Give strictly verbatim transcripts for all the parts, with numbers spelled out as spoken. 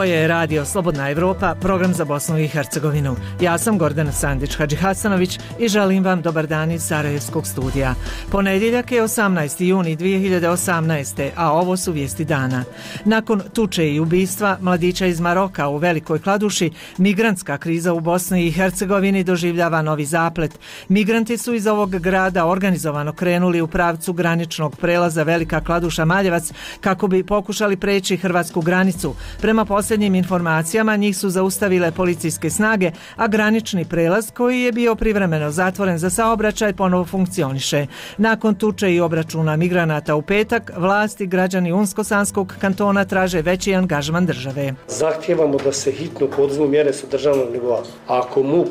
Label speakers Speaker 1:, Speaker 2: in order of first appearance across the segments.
Speaker 1: Ovo je Radio Slobodna Evropa, program za Bosnu i Hercegovinu. Ja sam Gordana Sandić-Hadžihasanović i želim vam dobar dan iz Sarajevskog studija. Ponedjeljak je osamnaesti juni dvije hiljade osamnaeste. a ovo su vijesti dana. Nakon tuče i ubistva mladića iz Maroka u Velikoj Kladuši, migrantska kriza u Bosni i Hercegovini doživljava novi zaplet. Migranti su iz ovog grada organizovano krenuli u pravcu graničnog prelaza Velika Kladuša-Maljevac kako bi pokušali preći hrvatsku granicu. Prema posljednjim informacijama njih su zaustavile policijske snage, a granični prelaz koji je bio privremeno zatvoren za saobraćaj ponovo funkcioniše. Nakon tuče i obračuna migranata u petak, vlasti građani Unsko-Sanskog kantona traže veći angažman države.
Speaker 2: Zahtijevamo da se hitno poduzmu mjere sa državnog nivoa. Ako MUP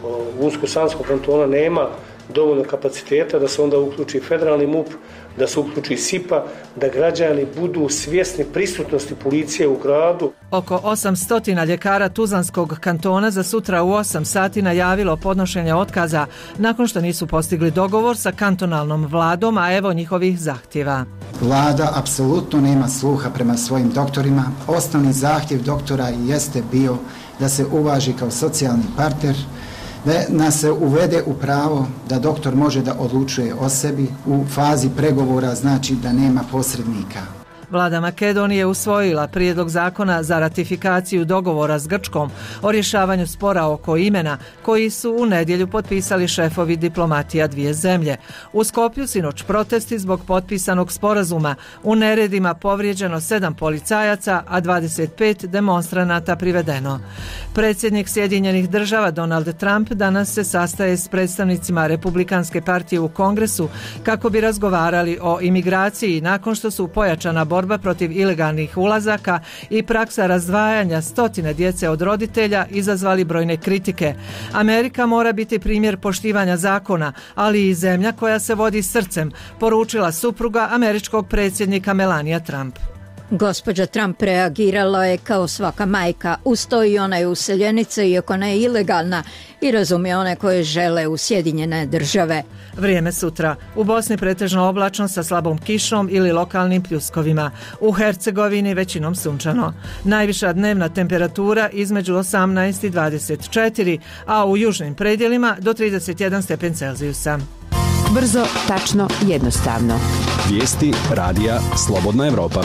Speaker 2: u Unsko-Sanskog kantona nema dovoljno kapaciteta, da se onda uključi federalni MUP, da se uključi SIPA, da građani budu svjesni prisutnosti policije u gradu.
Speaker 1: Oko osamsto ljekara Tuzlanskog kantona za sutra u osam sati najavilo podnošenje otkaza nakon što nisu postigli dogovor sa kantonalnom vladom, a evo njihovih zahtjeva.
Speaker 3: Vlada apsolutno nema sluha prema svojim doktorima. Osnovni zahtjev doktora jeste bio da se uvaži kao socijalni partner, da nas se uvede u pravo da doktor može da odlučuje o sebi u fazi pregovora, znači da nema posrednika.
Speaker 1: Vlada Makedonije usvojila prijedlog zakona za ratifikaciju dogovora s Grčkom o rješavanju spora oko imena koji su u nedjelju potpisali šefovi diplomatija dvije zemlje. U Skopju sinoć protesti zbog potpisanog sporazuma. U neredima povrijeđeno sedam policajaca, a dvadeset pet demonstranata privedeno. Predsjednik Sjedinjenih država Donald Trump danas se sastaje s predstavnicima Republikanske partije u Kongresu kako bi razgovarali o imigraciji nakon što su pojačana borba borba protiv ilegalnih ulazaka i praksa razdvajanja stotine djece od roditelja izazvali brojne kritike. Amerika mora biti primjer poštivanja zakona, ali i zemlja koja se vodi srcem, poručila supruga američkog predsjednika Melania Trump.
Speaker 4: Gospođa Trump reagirala je kao svaka majka, uz to i ona je useljenica iako ne je ilegalna i razumije one koje žele u Sjedinjene države.
Speaker 1: Vrijeme sutra. U Bosni pretežno oblačno sa slabom kišom ili lokalnim pljuskovima. U Hercegovini većinom sunčano. Najviša dnevna temperatura između osamnaest i dvadeset četiri, a u južnim predjelima do trideset jedan stepen Celzijusa.
Speaker 5: Brzo, tačno, jednostavno.
Speaker 6: Vijesti radija Slobodna Evropa.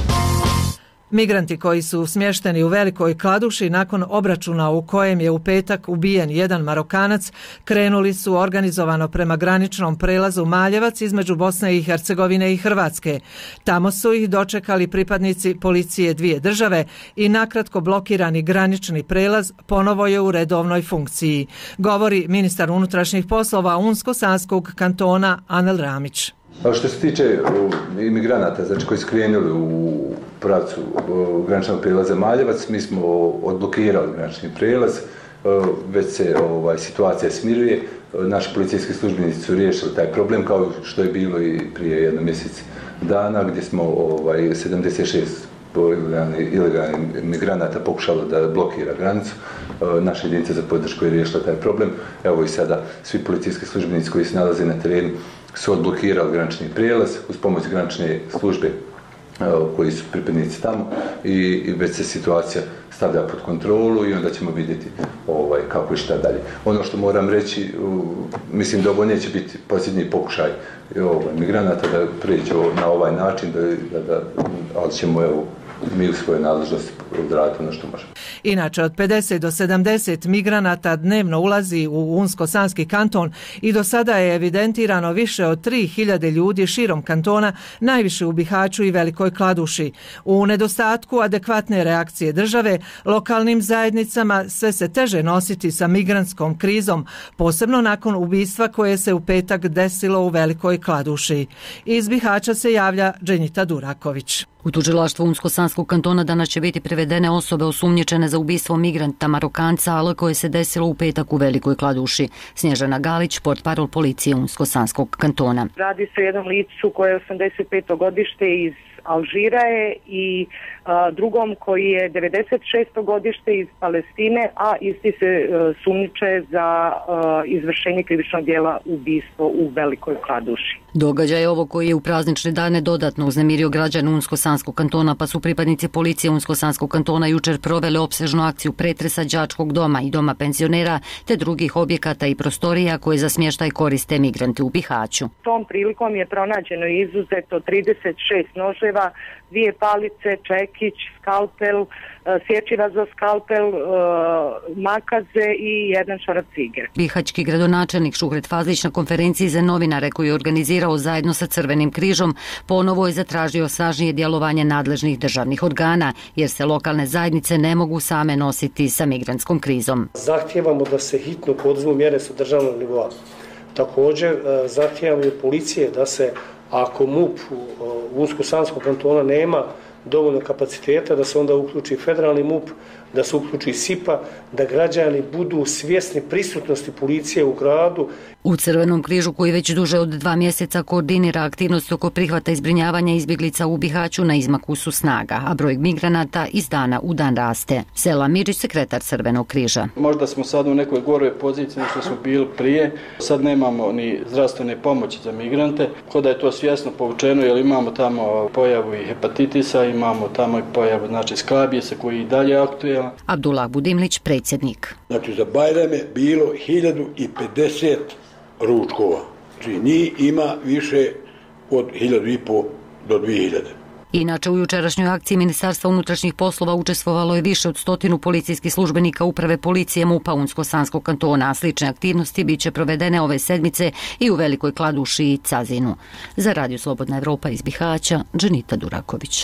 Speaker 1: Migranti koji su smješteni u Velikoj Kladuši nakon obračuna u kojem je u petak ubijen jedan Marokanac, krenuli su organizovano prema graničnom prelazu Maljevac između Bosne i Hercegovine i Hrvatske. Tamo su ih dočekali pripadnici policije dvije države i nakratko blokirani granični prelaz ponovo je u redovnoj funkciji, govori ministar unutrašnjih poslova Unsko-Sanskog kantona Anel Ramić.
Speaker 7: Što se tiče imigranata, znači koji su krenuli u pravcu graničnog prijelaza Maljevac, mi smo odblokirali granični prijelaz, već se ovaj, situacija smiruje. Naši policijski službenici su riješili taj problem kao što je bilo i prije jedno mjesec dana, gdje smo ovaj, sedamdeset šest ilegalnih migranata pokušalo da blokira granicu. Naša jedinica za podršku je riješila taj problem. Evo i sada svi policijski službenici koji se nalaze na terenu su odblokirali granični prijelaz uz pomoć granične službe koji su pripadnici tamo i, i već se situacija stavlja pod kontrolu i onda ćemo vidjeti ovaj, kako i šta dalje. Ono što moram reći, mislim da ovo neće biti posljednji pokušaj ovaj, migranata da pređe na ovaj način, da, da, da, ali ćemo evo, mi u svojoj nadležnosti odraditi ono što možemo.
Speaker 1: Inače, od pedeset do sedamdeset migranata dnevno ulazi u Unsko-Sanski kanton i do sada je evidentirano više od tri hiljade ljudi širom kantona, najviše u Bihaću i Velikoj Kladuši. U nedostatku adekvatne reakcije države, lokalnim zajednicama sve se teže nositi sa migrantskom krizom, posebno nakon ubistva koje se u petak desilo u Velikoj Kladuši. Iz Bihaća se javlja Dženjita Duraković.
Speaker 8: U tužilaštvu Unsko-Sanskog kantona danas će biti privedene osobe osumnjičene za ubistvo migranta Marokanca, ali koje se desilo u petak u Velikoj Kladuši. Snježana Galić, portparol policije Unsko-Sanskog kantona.
Speaker 9: Radi se o jednom licu koje je osamdeset peto godište iz Alžira je i a, drugom koji je devedeset šesto godište iz Palestine, a isti se a, sumnjiče za a, izvršenje krivičnog djela ubistvo u Velikoj Kladuši.
Speaker 8: Događaj ovo koji je u praznične dane dodatno uznemirio građane Unsko-Sanskog kantona, pa su pripadnici policije Unsko-Sanskog kantona jučer provele opsežnu akciju pretresa đačkog doma i doma penzionera te drugih objekata i prostorija koje za smještaj koriste migranti u Bihaću.
Speaker 9: Tom prilikom je pronađeno izuzeto trideset šest noževa, dvije palice, čekić, skalpel, sječiva za skalpel, makaze i jedan šaraf cige.
Speaker 8: Bihaćki gradonačelnik Šuhret Fazlić na konferenciji za novinare koju je organizirao zajedno sa Crvenim križom ponovo je zatražio snažnije djelovanje nadležnih državnih organa jer se lokalne zajednice ne mogu same nositi sa migrantskom krizom.
Speaker 2: Zahtijevamo da se hitno poduzmu mjere sa državnog nivoa. Također zahtijevamo i policije da se, ako MUP u Unsko-Sanskom kantona nema dovoljno kapaciteta, da se onda uključi federalni MUP, da se uključi SIPA, da građani budu svjesni prisutnosti policije u gradu.
Speaker 8: U Crvenom križu koji već duže od dva mjeseca koordinira aktivnost oko prihvata i zbrinjavanja izbjeglica u Bihaću na izmaku su snaga, a broj migranata iz dana u dan raste. Sela Midžić, sekretar Crvenog križa.
Speaker 10: Možda smo sad u nekoj goroj poziciji što smo bili prije, sad nemamo ni zdravstvene pomoći za migrante, kod da je to svjesno povučeno jer imamo tamo pojavu i hepatitisa, imamo tamo i pojavu znači skabijesa koji i dalje aktuelna.
Speaker 8: Abdullah Budimlić, predsjednik.
Speaker 11: Znači za Bajram je bilo hiljadu pedeset ručkova. Znači njih ima više od hiljadu i po do dvije hiljade.
Speaker 8: Inače, u jučerašnjoj akciji Ministarstva unutrašnjih poslova učestvovalo je više od stotinu policijskih službenika uprave policije MUP-a Unsko-Sanskog kantona, a slične aktivnosti bit će provedene ove sedmice i u Velikoj Kladuši i Cazinu. Za Radio Slobodna Evropa iz Bihaća, Dženita Duraković.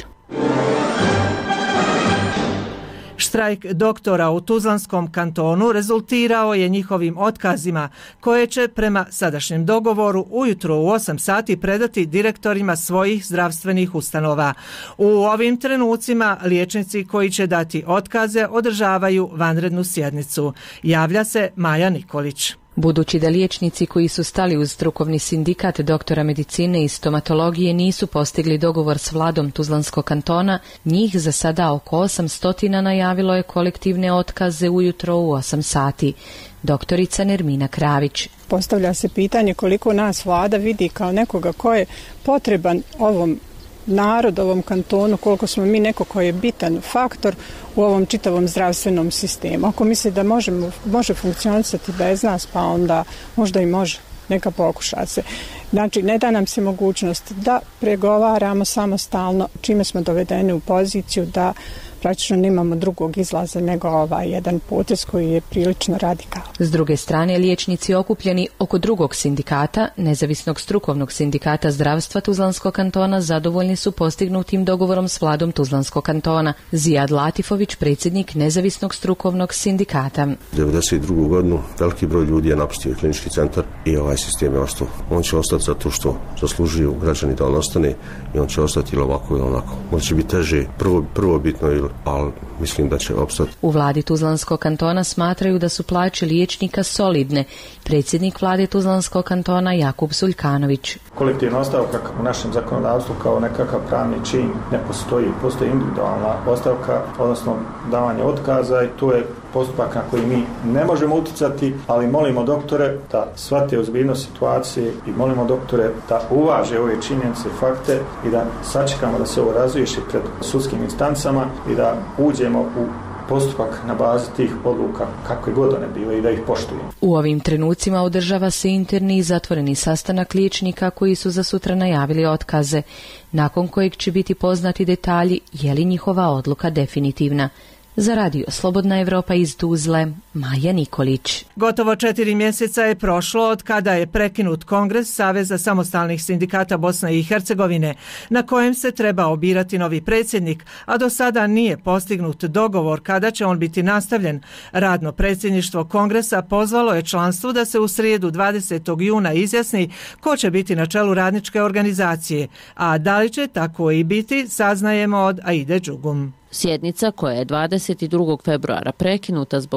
Speaker 1: Štrajk doktora u Tuzlanskom kantonu rezultirao je njihovim otkazima koje će prema sadašnjem dogovoru ujutro u osam sati predati direktorima svojih zdravstvenih ustanova. U ovim trenucima liječnici koji će dati otkaze održavaju vanrednu sjednicu. Javlja se Maja Nikolić.
Speaker 12: Budući da liječnici koji su stali uz strukovni sindikat doktora medicine i stomatologije nisu postigli dogovor s vladom Tuzlanskog kantona, njih za sada oko osamsto najavilo je kolektivne otkaze ujutro u osam sati. Doktorica Nermina Kravić.
Speaker 13: Postavlja se pitanje koliko nas vlada vidi kao nekoga ko je potreban ovom narod, ovom kantonu, koliko smo mi neko koji je bitan faktor u ovom čitavom zdravstvenom sistemu. Ako misli da možemo, može funkcionisati bez nas, pa onda možda i može. Neka pokuša se. Znači, ne da nam se mogućnost da pregovaramo samostalno, čime smo dovedeni u poziciju da praktično nemamo drugog izlaza nego ovaj jedan potez koji je prilično radikalan.
Speaker 12: S druge strane, liječnici okupljeni oko drugog sindikata, Nezavisnog strukovnog sindikata zdravstva Tuzlanskog kantona, zadovoljni su postignutim dogovorom s vladom Tuzlanskog kantona. Zijad Latifović, predsjednik Nezavisnog strukovnog sindikata.
Speaker 14: devedeset drugu godinu veliki broj ljudi je napustio klinički centar i ovaj sistem je ostao. On će ostati zato što zaslužuju građani da on ostane i on će ostati ili ovako ili onako. Možda će biti teže, prvo, prvo bitno ili ali mislim da će opstati.
Speaker 12: U vladi Tuzlanskog kantona smatraju da su plaće liječnika solidne. Predsjednik vlade Tuzlanskog kantona Jakub Suljkanović.
Speaker 15: Kolektivna ostavka u našem zakonodavstvu kao nekakav pravni čin ne postoji. Postoji individualna ostavka, odnosno davanje otkaza i to je postupak na koji mi ne možemo utjecati, ali molimo doktore da shvate ozbiljnost situacije i molimo doktore da uvaže ove činjenice i fakte i da sačekamo da se ovo razriješi pred sudskim instancama i da uđemo u postupak na bazi tih odluka kakve god one bile i da ih poštujemo.
Speaker 12: U ovim trenucima održava se interni i zatvoreni sastanak liječnika koji su za sutra najavili otkaze, nakon kojeg će biti poznati detalji je li njihova odluka definitivna. Za Radio Slobodna Evropa iz Tuzle, Maja Nikolić.
Speaker 1: Gotovo četiri mjeseca je prošlo od kada je prekinut Kongres Saveza samostalnih sindikata Bosne i Hercegovine, na kojem se treba birati novi predsjednik, a do sada nije postignut dogovor kada će on biti nastavljen. Radno predsjedništvo Kongresa pozvalo je članstvo da se u srijedu dvadesetog juna izjasni ko će biti na čelu radničke organizacije, a da li će tako i biti, saznajemo od Aide Đugum.
Speaker 16: Sjednica koja je dvadeset drugog februara prekinuta zbog nedostatka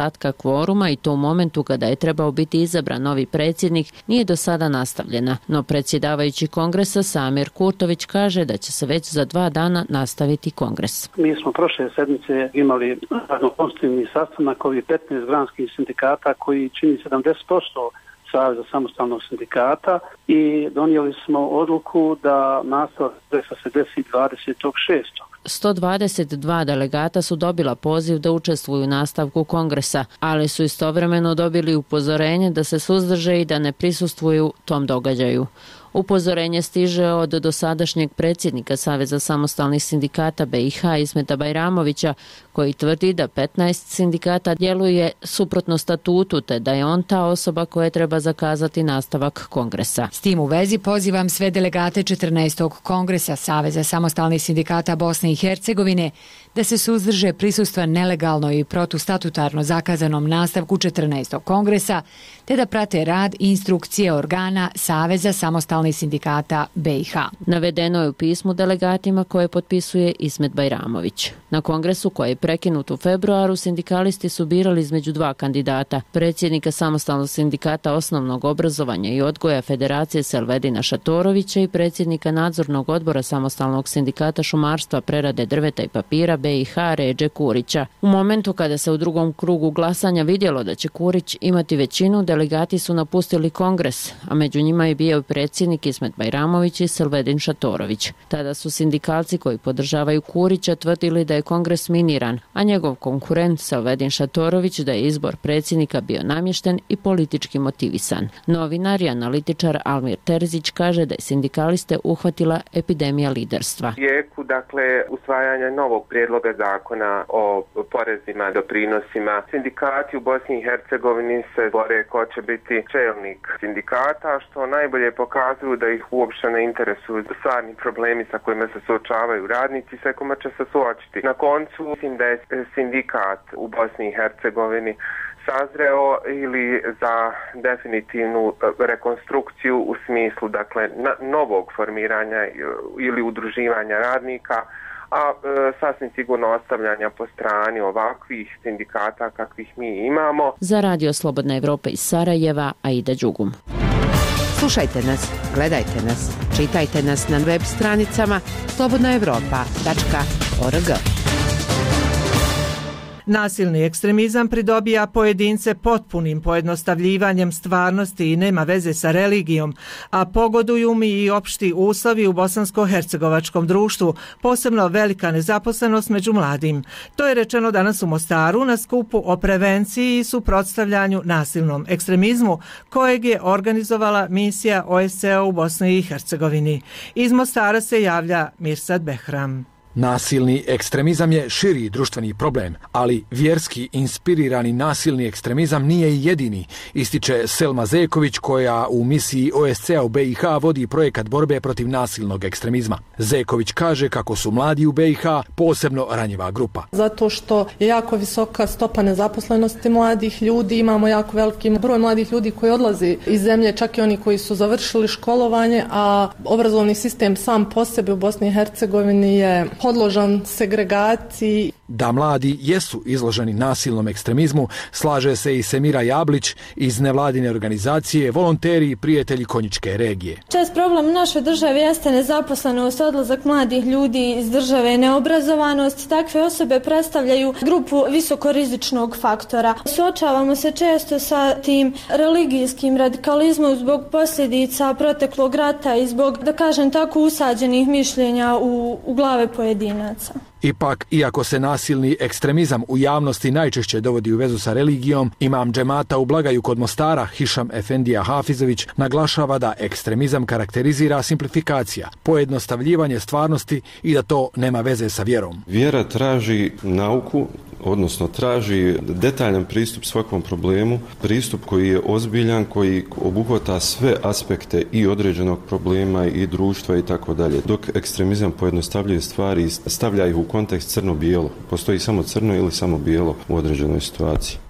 Speaker 16: nedostatka kvoruma i to u momentu kada je trebao biti izabran novi predsjednik nije do sada nastavljena. No predsjedavajući kongresa Samir Kurtović kaže da će se već za dva dana nastaviti kongres.
Speaker 17: Mi smo prošle sedmice imali konstitutivni sastanak ovih petnaest granskih sindikata koji čini sedamdeset posto Saveza samostalnog sindikata i donijeli smo odluku da nastavak se desi dvadesetog šestog
Speaker 16: sto dvadeset dva delegata su dobila poziv da učestvuju u nastavku kongresa, ali su istovremeno dobili upozorenje da se suzdrže i da ne prisustvuju tom događaju. Upozorenje stiže od dosadašnjeg predsjednika Saveza samostalnih sindikata B i H Ismeta Bajramovića, koji tvrdi da petnaest sindikata djeluje suprotno statutu, te da je on ta osoba koja treba zakazati nastavak kongresa.
Speaker 18: S tim u vezi pozivam sve delegate četrnaestog kongresa Saveza samostalnih sindikata Bosne i Hercegovine da se suzdrže prisustva nelegalno i protustatutarno zakazanom nastavku četrnaestog kongresa, te da prate rad i instrukcije organa Saveza samostalnih sindikata B i H.
Speaker 16: Navedeno je u pismu delegatima koje potpisuje Ismet Bajramović. Na kongresu koji je prekinut u februaru, sindikalisti su birali između dva kandidata, predsjednika samostalnog sindikata osnovnog obrazovanja i odgoja Federacije Selvedina Šatorovića i predsjednika nadzornog odbora samostalnog sindikata šumarstva, prerade drveta i papira B i H Ređe Kurića. U momentu kada se u drugom krugu glasanja vidjelo da će Kurić imati većinu, delegati su napustili kongres, a među njima je bio predsjednik Ismet Bajramović i Selvedin Šatorović. Tada su sindikalci koji podržavaju Kurića tvrdili da je kongres miniran, a njegov konkurent Selvedin Šatorović da je izbor predsjednika bio namješten i politički motivisan. Novinar i analitičar Almir Terzić kaže da je sindikaliste uhvatila epidemija liderstva.
Speaker 19: Jeku, dakle, usvajanja novog prijedloga zakona o porezima, doprinosima. Sindikati u Bosni i Hercegovini se bore ko će biti čelnik sindikata, što najbolje pokazuju da ih uopšte ne interesuju stvarni problemi sa kojima se suočavaju radnici, sa kojima će se suočiti. Na koncu, mislim da je sindikat u Bosni i Hercegovini sazreo ili za definitivnu rekonstrukciju u smislu, dakle, novog formiranja ili udruživanja radnika, a e, sasvim sigurno ostavljanja po strani ovakvih sindikata kakvih mi imamo.
Speaker 16: Za Radio Slobodna Evropa iz Sarajeva, Aida Đugum.
Speaker 5: Slušajte nas, gledajte nas, čitajte nas na web stranicama slobodna evropa tačka org.
Speaker 1: Nasilni ekstremizam pridobija pojedince potpunim pojednostavljivanjem stvarnosti i nema veze sa religijom, a pogoduju mi i opšti uslovi u bosansko-hercegovačkom društvu, posebno velika nezaposlenost među mladim. To je rečeno danas u Mostaru na skupu o prevenciji i suprotstavljanju nasilnom ekstremizmu kojeg je organizovala misija O S C E u Bosni i Hercegovini. Iz Mostara se javlja Mirsad Behram.
Speaker 20: Nasilni ekstremizam je širi društveni problem, ali vjerski inspirirani nasilni ekstremizam nije i jedini, ističe Selma Zeković koja u misiji O S C E u B i H vodi projekat borbe protiv nasilnog ekstremizma. Zeković kaže kako su mladi u B i H posebno ranjiva grupa.
Speaker 21: Zato što je jako visoka stopa nezaposlenosti mladih ljudi, imamo jako veliki broj mladih ljudi koji odlazi iz zemlje, čak i oni koji su završili školovanje, a obrazovni sistem sam po sebi u Bosni i Hercegovini je podložan segregaciji.
Speaker 20: Da mladi jesu izloženi nasilnom ekstremizmu, slaže se i Semira Jablić iz nevladine organizacije Volonteri i prijatelji Konjičke regije.
Speaker 22: Čest problem u našoj državi jeste nezaposlenost, odlazak mladih ljudi iz države, neobrazovanost. Takve osobe predstavljaju grupu visokorizičnog faktora. Suočavamo se često sa tim religijskim radikalizmom zbog posljedica proteklog rata i zbog, da kažem tako, usađenih mišljenja u, u glave pojedinaca.
Speaker 20: Ipak, iako se nasilni ekstremizam u javnosti najčešće dovodi u vezu sa religijom, imam džemata u Blagaju kod Mostara, Hišam Efendija Hafizović, naglašava da ekstremizam karakterizira simplifikacija, pojednostavljivanje stvarnosti i da to nema veze sa vjerom.
Speaker 23: Vjera traži nauku, odnosno traži detaljan pristup svakom problemu, pristup koji je ozbiljan, koji obuhvata sve aspekte i određenog problema i društva i tako dalje. Dok ekstremizam pojednostavljuje stvari i stavlja ih u kontekst crno-bijelo. Postoji samo crno ili samo bijelo u određenoj situaciji.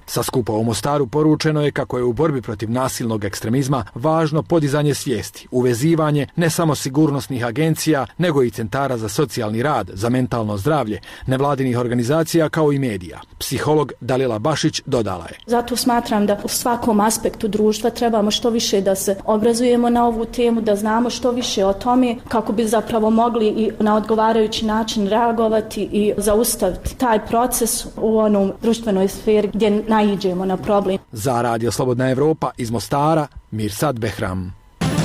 Speaker 20: Sa skupa u Mostaru poručeno je kako je u borbi protiv nasilnog ekstremizma važno podizanje svijesti, uvezivanje ne samo sigurnosnih agencija, nego i centara za socijalni rad, za mentalno zdravlje, nevladinih organizacija kao i medija. Psiholog Dalila Bašić dodala je:
Speaker 3: Zato smatram da u svakom aspektu društva trebamo što više da se obrazujemo na ovu temu, da znamo što više o tome kako bi zapravo mogli i na odgovarajući način reagovati i zaustaviti taj proces u onom društvenoj sferi gdje naiđemo na problem.
Speaker 20: Za Radio Slobodna Evropa iz Mostara, Mirsad Behram.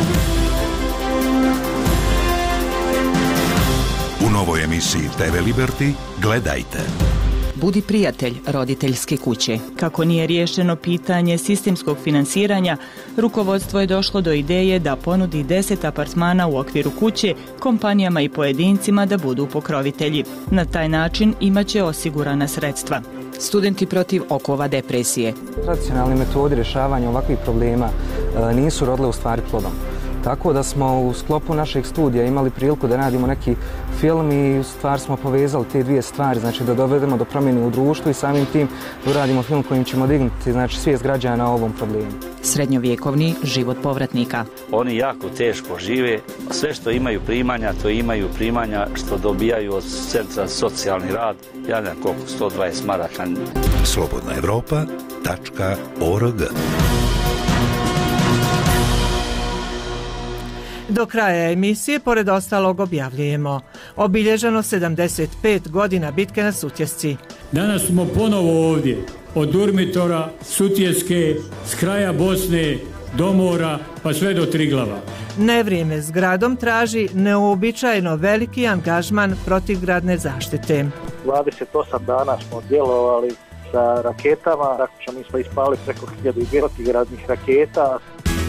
Speaker 4: U novoj emisiji te ve Liberty gledajte.
Speaker 6: Budi prijatelj roditeljske kuće. Kako nije riješeno pitanje sistemskog finansiranja, rukovodstvo je došlo do ideje da ponudi deset apartmana u okviru kuće kompanijama i pojedincima da budu pokrovitelji. Na taj način imaće osigurana sredstva. Studenti protiv okova depresije.
Speaker 24: Tradicionalne metode rješavanja ovakvih problema nisu rodile u stvari plodom. Tako da smo u sklopu našeg studija imali priliku da radimo neki film i u stvari smo povezali te dvije stvari, znači da dovedemo do promjene u društvu i samim tim da uradimo film kojim ćemo dignuti znači, svijest građana o ovom problemu.
Speaker 6: Srednjovjekovni život povratnika.
Speaker 25: Oni jako teško žive, sve što imaju primanja, to imaju primanja što dobijaju od centra za socijalni rad, ja ne koliko, sto dvadeset maraka.
Speaker 4: slobodna evropa tačka org.
Speaker 1: Do kraja emisije, pored ostalog, objavljujemo obilježeno sedamdeset pet godina bitke na Sutjesci.
Speaker 26: Danas smo ponovo ovdje, od Durmitora, Sutjeske, s kraja Bosne, do mora, pa sve do Triglava.
Speaker 1: Nevrijeme s gradom traži neuobičajeno veliki angažman protivgradne zaštite.
Speaker 27: dvadeset osam dana smo djelovali sa raketama, praktično mi smo ispali preko hiljadu protivgradnih raketa.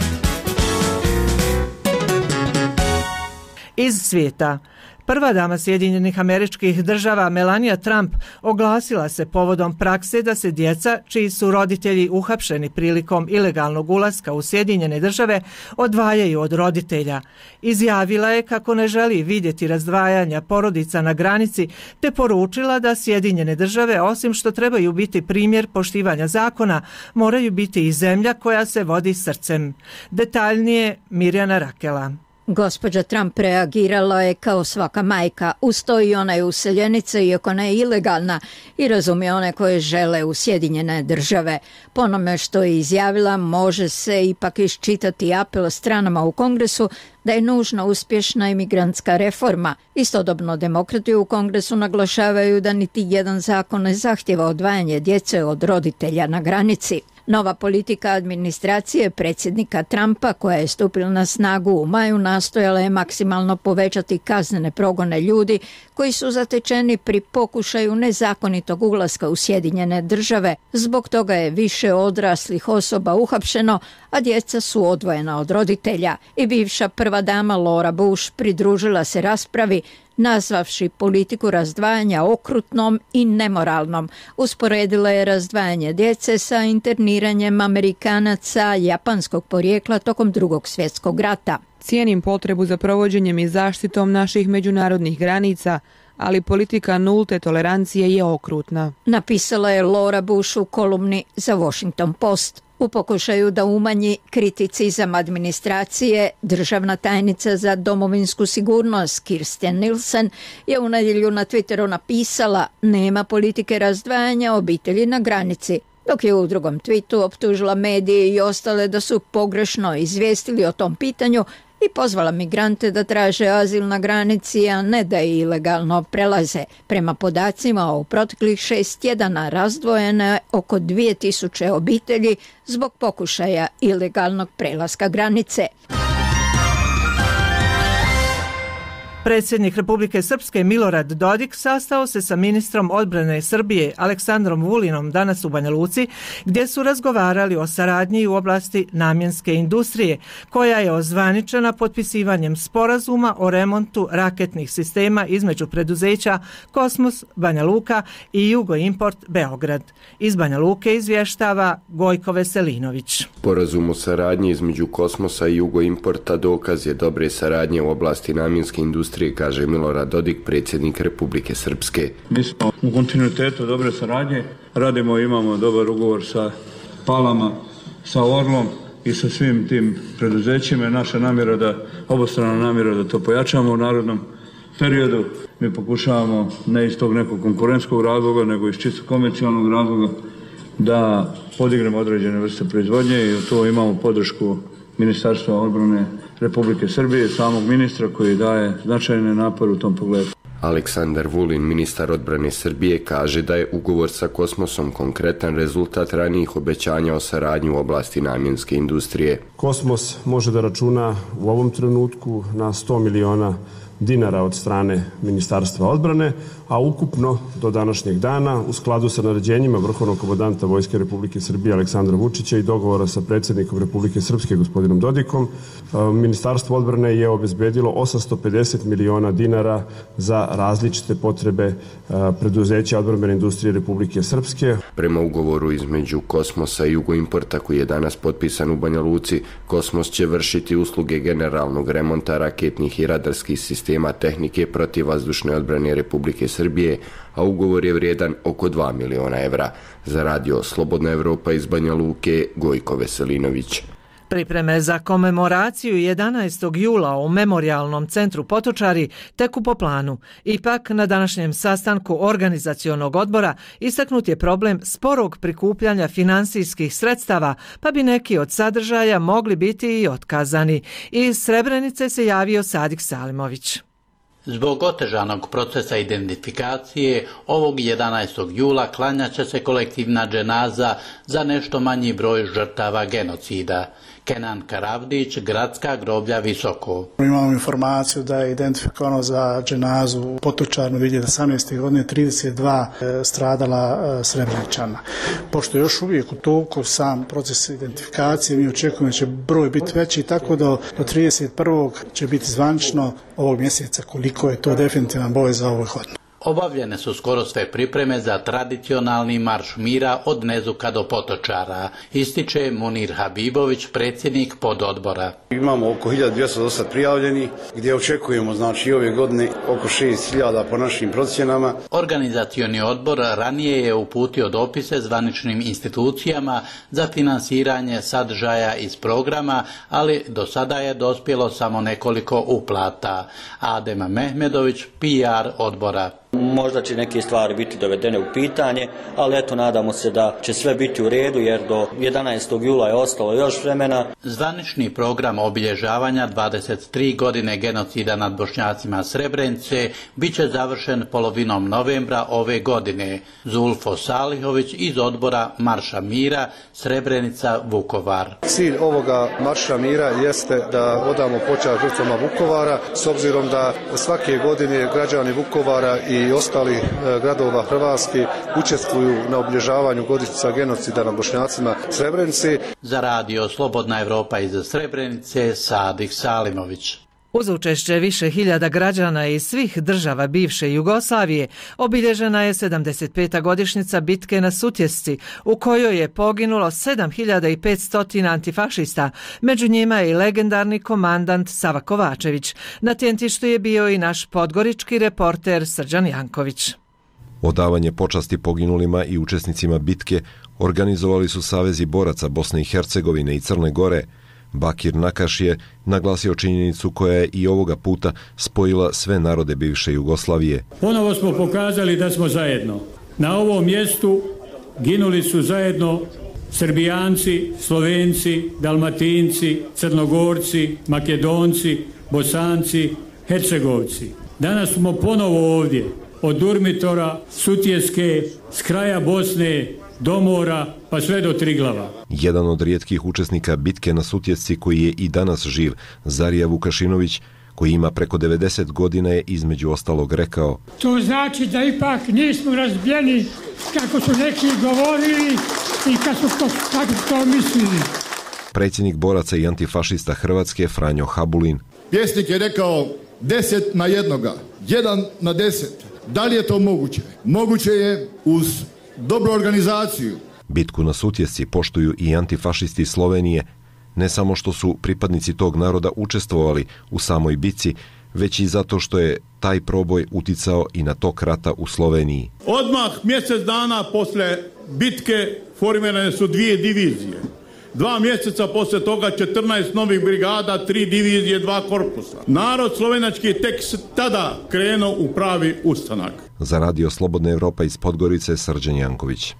Speaker 1: Iz svijeta. Prva dama Sjedinjenih Američkih Država Melania Trump oglasila se povodom prakse da se djeca čiji su roditelji uhapšeni prilikom ilegalnog ulaska u Sjedinjene Države odvajaju od roditelja. Izjavila je kako ne želi vidjeti razdvajanja porodica na granici, te poručila da Sjedinjene Države, osim što trebaju biti primjer poštivanja zakona, moraju biti i zemlja koja se vodi srcem. Detaljnije Mirjana Rakela.
Speaker 28: Gospođa Trump reagirala je kao svaka majka, uz to i ona je useljenica iako ne ilegalna i razumije one koje žele u Sjedinjene Države. Po onome što je izjavila može se ipak iščitati apel stranama u Kongresu da je nužna uspješna imigrantska reforma. Istodobno demokrati u Kongresu naglašavaju da niti jedan zakon ne zahtjeva odvajanje djece od roditelja na granici. Nova politika administracije predsjednika Trumpa, koja je stupila na snagu u maju, nastojala je maksimalno povećati kaznene progone ljudi koji su zatečeni pri pokušaju nezakonitog ulaska u Sjedinjene Države. Zbog toga je više odraslih osoba uhapšeno, a djeca su odvojena od roditelja. I bivša prva dama Laura Bush pridružila se raspravi, nazvavši politiku razdvajanja okrutnom i nemoralnom. Usporedila je razdvajanje djece sa interniranjem Amerikanaca japanskog porijekla tokom Drugog svjetskog rata.
Speaker 29: Cijenim potrebu za provođenjem i zaštitom naših međunarodnih granica, ali politika nulte tolerancije je okrutna.
Speaker 28: Napisala je Laura Bush u kolumni za Washington Post. U pokušaju da umanji kriticizam administracije, državna tajnica za domovinsku sigurnost Kirstjen Nielsen je u nedjelju na Twitteru napisala: nema politike razdvajanja obitelji na granici, dok je u drugom tweetu optužila medije i ostale da su pogrešno izvijestili o tom pitanju i pozvala migrante da traže azil na granici, a ne da je ilegalno prelaze. Prema podacima, u proteklih šest tjedana razdvojeno je oko dvije tisuće obitelji zbog pokušaja ilegalnog prelaska granice.
Speaker 1: Predsjednik Republike Srpske Milorad Dodik sastao se sa ministrom odbrane Srbije Aleksandrom Vulinom danas u Banja Luci, gdje su razgovarali o saradnji u oblasti namjenske industrije, koja je ozvaničena potpisivanjem sporazuma o remontu raketnih sistema između preduzeća Kosmos Banja Luka i Jugoimport Beograd. Iz Banja Luke izvještava Gojko Veselinović.
Speaker 30: Sporazum o saradnji između Kosmosa i Jugoimporta dokaz je dobre saradnje u oblasti namjenske industrije
Speaker 2: industrije, kaže Milorad Dodik, predsjednik Republike Srpske.
Speaker 7: Mi smo u kontinuitetu dobre saradnje, radimo i imamo dobar ugovor sa Palama, sa Orlom i sa svim tim preduzećima. Je naša namjera da, obostrana namjera da to pojačamo u narodnom periodu. Mi pokušavamo ne iz tog nekog konkurentskog razloga, nego iz čisto komercijalnog razloga da podignemo određene vrste proizvodnje i u to imamo podršku Ministarstva odbrane Republike Srbije, samog ministra koji daje značajne napore u tom pogledu.
Speaker 2: Aleksandar Vulin, ministar odbrane Srbije, kaže da je ugovor sa Kosmosom konkretan rezultat ranijih obećanja o saradnji u oblasti namjenske industrije.
Speaker 8: Kosmos može da računa u ovom trenutku na sto miliona dinara od strane Ministarstva odbrane, a ukupno do današnjeg dana u skladu sa naređenjima Vrhovnog komandanta Vojske Republike Srbije Aleksandra Vučića i dogovora sa predsjednikom Republike Srpske gospodinom Dodikom, Ministarstvo odbrane je obezbedilo osamsto pedeset miliona dinara za različite potrebe preduzeća odbrambene industrije Republike Srpske.
Speaker 2: Prema ugovoru između Kosmosa i Jugoimporta koji je danas potpisan u Banja Luci, Kosmos će vršiti usluge generalnog remonta raketnih i radarskih sistema tehnike protivvazdušne odbrane Republike Srbije, a ugovor je vrijedan oko dva miliona evra. Za radio Slobodna Evropa iz Banja Luke, Gojko Veselinović.
Speaker 1: Pripreme za komemoraciju jedanaestog jula u Memorijalnom centru Potočari teku po planu. Ipak, na današnjem sastanku organizacionog odbora istaknut je problem sporog prikupljanja finansijskih sredstava, pa bi neki od sadržaja mogli biti i otkazani. Iz Srebrenice se javio Sadik Salimović.
Speaker 9: Zbog otežanog procesa identifikacije, ovog jedanaestog jula klanjat će se kolektivna dženaza za nešto manji broj žrtava genocida. Kenan Karavdić, Gradska groblja Visoko.
Speaker 10: Imamo informaciju da je identifikovano za dženazu u Potočarnu dvije hiljade osamnaeste. godine trideset dva stradala Srebreničana. Pošto je još uvijek u toku sam proces identifikacije, mi očekujemo da će broj biti veći, tako da do trideset prvog će biti zvanično ovog mjeseca koliko je to definitivan broj za ovoj godinu.
Speaker 9: Obavljene su skoro sve pripreme za tradicionalni marš mira od Nezuka do Potočara, ističe Munir Habibović, predsjednik pododbora.
Speaker 11: Imamo oko hiljadu dvjesto do sad prijavljeni, gdje očekujemo znači ove godine oko šest hiljada po našim procjenama.
Speaker 9: Organizacioni odbor ranije je uputio dopise zvaničnim institucijama za finansiranje sadržaja iz programa, ali do sada je dospjelo samo nekoliko uplata. Adem Mehmedović, P R odbora.
Speaker 13: Možda će neke stvari biti dovedene u pitanje, ali eto nadamo se da će sve biti u redu jer do jedanaestog jula je ostalo još vremena.
Speaker 9: Zvanični program obilježavanja dvadeset tri godine genocida nad Bošnjacima Srebrenice bit će završen polovinom novembra ove godine. Zulfo Salihović iz odbora Marša mira Srebrenica Vukovar.
Speaker 14: Cilj ovoga Marša mira jeste da odamo počast žrtvama Vukovara, s obzirom da svake godine građani Vukovara i i ostali gradova Hrvatske učestvuju na obilježavanju godišnjica genocida nad Bošnjacima Srebrenice.
Speaker 9: Za radio Slobodna Evropa iz Srebrenice, Sadik Salimović.
Speaker 1: Uz učešće više hiljada građana iz svih država bivše Jugoslavije obilježena je sedamdeset peta godišnjica bitke na Sutjesci, u kojoj je poginulo sedam hiljada petsto antifašista, među njima je i legendarni komandant Sava Kovačević. Na tjentištu je bio i naš podgorički reporter Srđan Janković.
Speaker 15: Odavanje počasti poginulima i učesnicima bitke organizovali su Savezi boraca Bosne i Hercegovine i Crne Gore. Bakir Nakaš je naglasio činjenicu koja je i ovoga puta spojila sve narode bivše Jugoslavije.
Speaker 26: Ponovo smo pokazali da smo zajedno. Na ovom mjestu ginuli su zajedno Srbijanci, Slovenci, Dalmatinci, Crnogorci, Makedonci, Bosanci, Hercegovci. Danas smo ponovo ovdje, od Durmitora, Sutjeske, s kraja Bosne, Domora, pa sve do Triglava.
Speaker 15: Jedan od rijetkih učesnika bitke na Sutjesci koji je i danas živ, Zarija Vukašinović, koji ima preko devedeset godina, je između ostalog rekao:
Speaker 30: to znači da ipak nismo razbijeni kako su neki govorili i kako su to, kako su to mislili.
Speaker 15: Predsjednik boraca i antifašista Hrvatske Franjo Habulin.
Speaker 31: Pjesnik je rekao deset na jednoga, jedan na deset. Da li je to moguće? Moguće je uz dobru organizaciju.
Speaker 15: Bitku na Sutjesci poštuju i antifašisti Slovenije, ne samo što su pripadnici tog naroda učestvovali u samoj bitci, već i zato što je taj proboj uticao i na tok rata u Sloveniji.
Speaker 31: Odmah mjesec dana posle bitke formirane su dvije divizije. Dva mjeseca poslije toga četrnaest novih brigada, tri divizije, dva korpusa. Narod slovenački tek tada krenuo u pravi ustanak.
Speaker 15: Za Radio Slobodna Evropa iz Podgorice, Srđan Janković.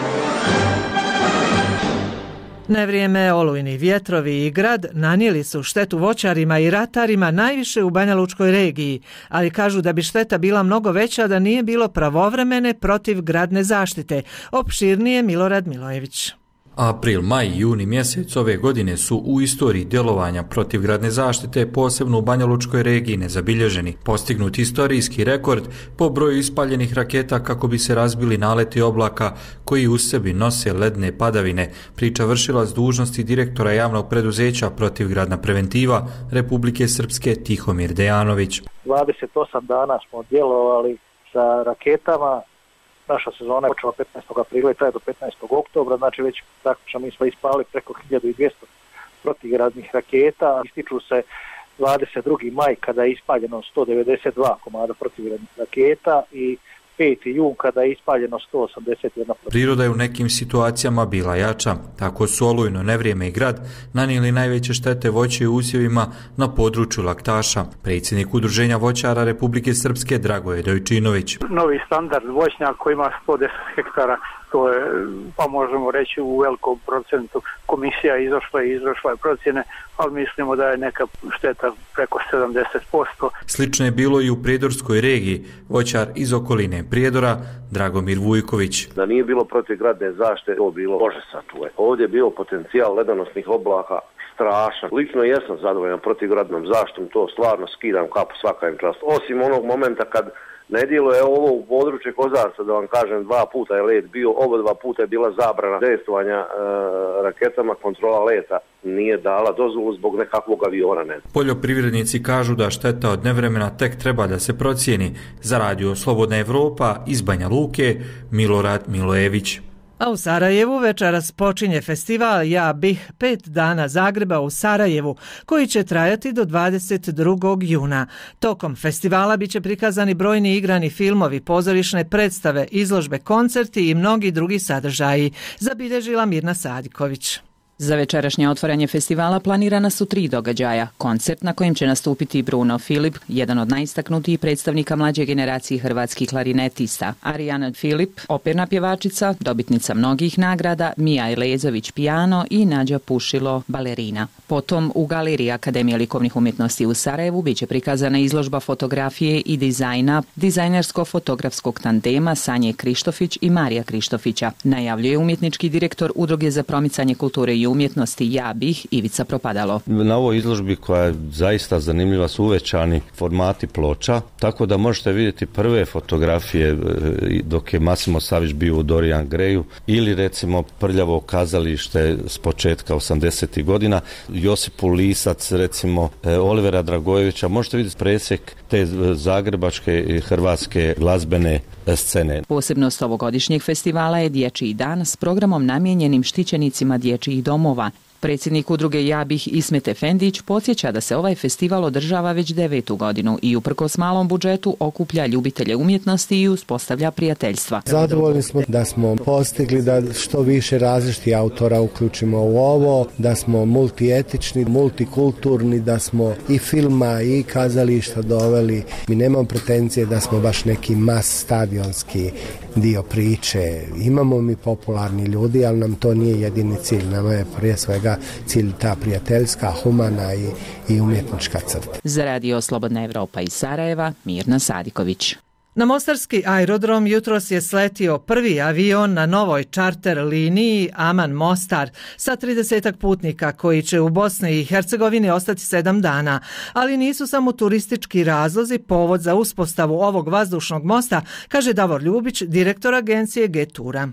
Speaker 1: Nevrijeme, olujni vjetrovi i grad nanijeli su štetu voćarima i ratarima najviše u Banja Lučkoj regiji, ali kažu da bi šteta bila mnogo veća da nije bilo pravovremene protivgradne zaštite. Opširnije Milorad Milojević.
Speaker 3: April, maj i juni mjesec ove godine su u istoriji djelovanja protivgradne zaštite, posebno u Banja Lučkoj regiji, nezabilježeni. Postignut istorijski rekord po broju ispaljenih raketa kako bi se razbili naleti oblaka koji u sebi nose ledne padavine, priča vršilac dužnosti direktora javnog preduzeća Protivgradna preventiva Republike Srpske Tihomir Dejanović.
Speaker 27: dvadeset osam dana smo djelovali sa raketama. Naša sezona je počela petnaestog aprila i traje do petnaestog oktobra, znači već praktično mi smo ispali preko hiljadu dvjesto protivgradnih raketa. Ističu se dvadeset drugi maj kada je ispaljeno sto devedeset dva komada protivgradnih raketa i peti jun kada je ispaljeno sto osamdeset jedna.
Speaker 3: Priroda je u nekim situacijama bila jača. Tako su olujno nevrijeme i grad nanijeli najveće štete voće i usjevima na području Laktaša. Predsjednik Udruženja voćara Republike Srpske Dragoje Dojčinović.
Speaker 5: Novi standard voćnjak koji ima sto deset hektara, to je, pa možemo reći, u velikom procentu. Komisija izašla i izvršila je procjene, ali mislimo da je neka šteta preko sedamdeset posto.
Speaker 3: Slično je bilo i u Prijedorskoj regiji. Voćar iz okoline Prijedora Dragomir Vujković.
Speaker 12: Da nije bilo protivgradne zaštite, to bilo Bože sačuvaj. Ovdje je bio potencijal ledonosnih oblaka strašan. Lično jesam zadovoljan protivgradnom zaštitom, to stvarno skidam kapu svaka im čast. Osim onog momenta kad ne djeluje ovo u područje Kozarca, da vam kažem, dva puta je let bio, oba dva puta je bila zabrana dejstvovanja e, raketama, kontrola leta nije dala dozvolu zbog nekakvog aviona. Ne.
Speaker 3: Poljoprivrednici kažu da šteta od nevremena tek treba da se procijeni. Za Radio Slobodna Evropa iz Banja Luke, Milorad Milojević.
Speaker 1: A u Sarajevu večeras počinje festival Ja bih pet dana Zagreba u Sarajevu, koji će trajati do dvadeset drugog juna. Tokom festivala biće prikazani brojni igrani filmovi, pozorišne predstave, izložbe, koncerti i mnogi drugi sadržaji, zabilježila Mirna Sadiković.
Speaker 6: Za večerašnje otvaranje festivala planirana su tri događaja. Koncert na kojem će nastupiti Bruno Filip, jedan od najistaknutijih predstavnika mlađe generacije hrvatskih klarinetista. Arijana Filip, operna pjevačica, dobitnica mnogih nagrada, Mija Elezović pijano i Nađa Pušilo balerina. Potom u Galeriji Akademije likovnih umjetnosti u Sarajevu biće prikazana izložba fotografije i dizajna dizajnersko-fotografskog tandema Sanje Krištofić i Marija Krištofića. Najavljuje umjetnički direktor Udruge za promicanje kulture i umjetnosti Ja bih Ivica Propadalo.
Speaker 16: Na ovoj izložbi koja je zaista zanimljiva su uvećani formati ploča, tako da možete vidjeti prve fotografije dok je Massimo Savić bio u Dorian Grayu ili recimo Prljavo kazalište s početka osamdesetih godina, Josipu Lisac, recimo Olivera Dragojevića, možete vidjeti presjek te zagrebačke i hrvatske glazbene scene.
Speaker 6: Posebnost ovogodišnjeg festivala je Dječji dan s programom namijenjenim štićenicima dječjih domova. Predsjednik udruge Ja bih Ismet Efendić podsjeća da se ovaj festival održava već devetu godinu i uprkos malom budžetu okuplja ljubitelje umjetnosti i uspostavlja prijateljstva.
Speaker 17: Zadovoljni smo da smo postigli da što više različitih autora uključimo u ovo, da smo multietični, multikulturni, da smo i filma i kazališta doveli. Mi nemamo pretencije da smo baš neki mas stadionski dio priče. Imamo mi popularni ljudi, ali nam to nije jedini cilj. Nama je prije svega cilj ta prijateljska, humana i, i umjetnička crta.
Speaker 6: Za Radio Slobodna Evropa iz Sarajeva, Mirna Sadiković.
Speaker 1: Na mostarski aerodrom jutros je sletio prvi avion na novoj čarter liniji Aman Mostar sa tridesetak putnika koji će u Bosni i Hercegovini ostati sedam dana, ali nisu samo turistički razlozi povod za uspostavu ovog vazdušnog mosta, kaže Davor Ljubić, direktor agencije Getura.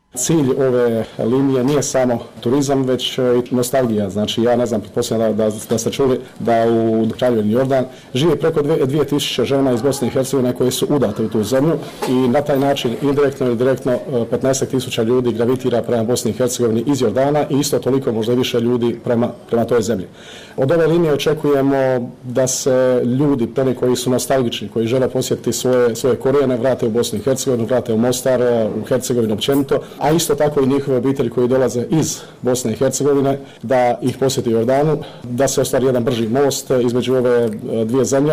Speaker 8: Cilj ove linije nije samo turizam, već i nostalgija. Znači, ja ne znam, pretpostavljam da, da, da ste čuli da u Kraljevini Jordan živi preko dvije tisuće žena iz Bosne i Hercegovine koje su udate u tu zemlju i na taj način indirektno ili direktno petnaest tisuća ljudi gravitira prema Bosni i Hercegovini iz Jordana i isto toliko, možda više ljudi prema, prema toj zemlji. Od ove linije očekujemo da se ljudi, oni koji su nostalgični, koji žele posjetiti svoje, svoje korijene, vrate u Bosnu i Hercegovinu, vrate u Mostar, u Hercegovinu općenito, a isto tako i njihove obitelji koji dolaze iz Bosne i Hercegovine, da ih posjeti Jordanu, da se ostvari jedan brži most između ove dvije zemlje.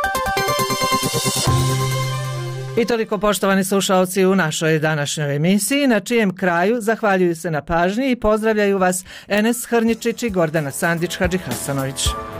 Speaker 1: I toliko, poštovani slušalci, u našoj današnjoj emisiji, na čijem kraju zahvaljuju se na pažnji i pozdravljaju vas Enes Hrničić i Gordana Sandić Hadžihasanović.